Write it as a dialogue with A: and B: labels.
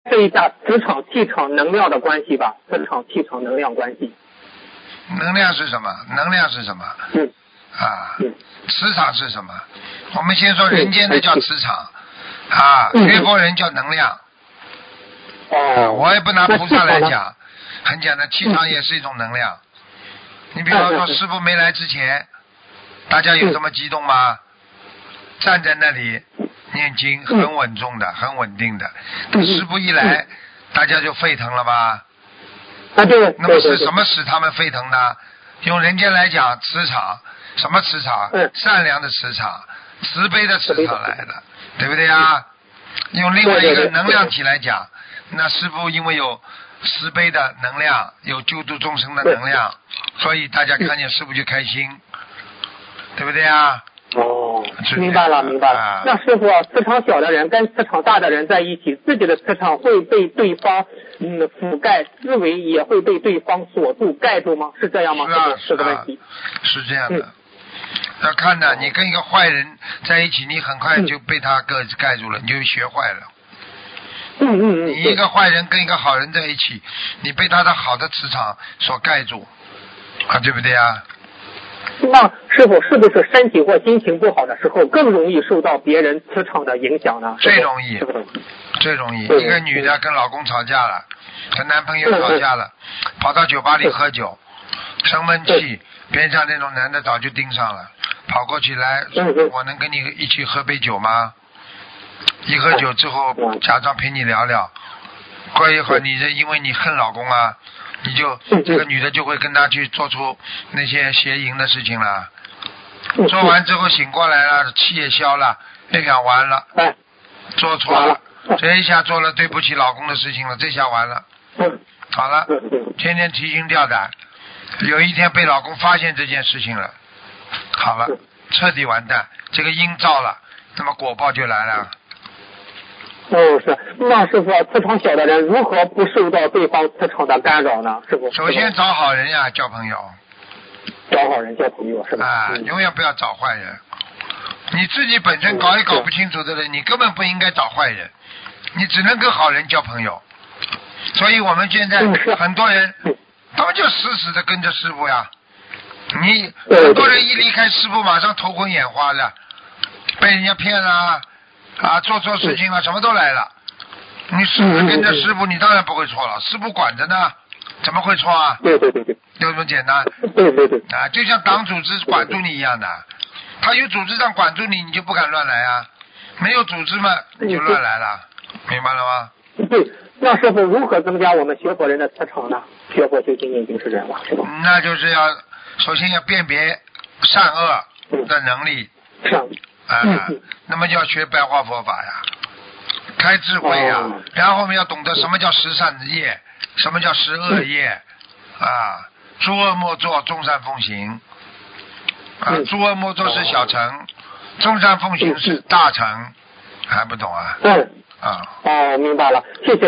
A: 释一下磁场、气场、能量的关系吧。磁场、气场、能量关系。
B: 能量是什么？能量是什么？磁场是什么？我们先说人间的叫磁场，学佛人叫能量。我也不拿菩萨来讲，很简单，气场也是一种能量。你比方说师父没来之前，大家有这么激动吗？站在那里念经，很稳重的，很稳定的。等师父一来，大家就沸腾了吧？那么是什么使他们沸腾呢？用人间来讲，磁场，什么磁场？善良的磁场，慈悲的磁场来的，对不对啊？用另外一个能量体来讲，那师父因为有慈悲的能量，有救度众生的能量，所以大家看见师父就开心，对不对啊？
A: 明白了。那师傅，磁场小的人跟磁场大的人在一起，自己的磁场会被对方覆盖，思维也会被对方锁住盖住吗？是这样吗？
B: 是个问题。是这样的。要看的，你跟一个坏人在一起，你很快就被他盖住了，你就学坏了。你一个坏人跟一个好人在一起，你被他的好的磁场所盖住，对不对啊？
A: 那师傅是不是身体或心情不好的时候更容易受到别人磁场的影响呢？
B: 最容易。一个女的跟老公吵架了，跟男朋友吵架了，跑到酒吧里喝酒，生闷气，边上那种男的早就盯上了，跑过去来，我能跟你一起喝杯酒吗？一喝酒之后假装陪你聊聊，过一会儿因为你恨老公啊，你就这个女的就会跟他去做出那些邪淫的事情了，做完之后醒过来了，气也消了，那想完了，做错了，这一下做了对不起老公的事情了，这下完了，好了，天天提心吊胆，有一天被老公发现这件事情了，好了，彻底完蛋，这个因造了，那么果报就来了。
A: 是。那师傅，磁场小的人如何不受到对方磁场的干扰呢？师傅。
B: 首先找好人呀，交朋友。
A: 找好人交朋友是吧？
B: 永远不要找坏人。你自己本身搞也搞不清楚的人，你根本不应该找坏人，你只能跟好人交朋友。所以我们现在很多人，他们就死死的跟着师傅呀。你很多人一离开师傅，马上头昏眼花的，被人家骗了。做错事情了，什么都来了。你死死跟着师傅，你当然不会错了。师傅管着呢，怎么会错啊？
A: 对。就
B: 这么简单。
A: 对。
B: 就像党组织管住你一样的，他有组织上管住你，你就不敢乱来啊。没有组织嘛，你就乱来了，明白了吗？
A: 对。那师傅如何增加我们学佛人的磁场呢？学佛修心念经是这样吧？是吧？
B: 那就是首先要辨别善恶的能力。那么就要学白话佛法呀，开智慧呀，然后我们要懂得什么叫十善业，什么叫十恶业诸恶莫作，众善奉行诸恶莫作是小乘，众善奉行是大乘，还不懂啊？
A: 明白了，谢谢。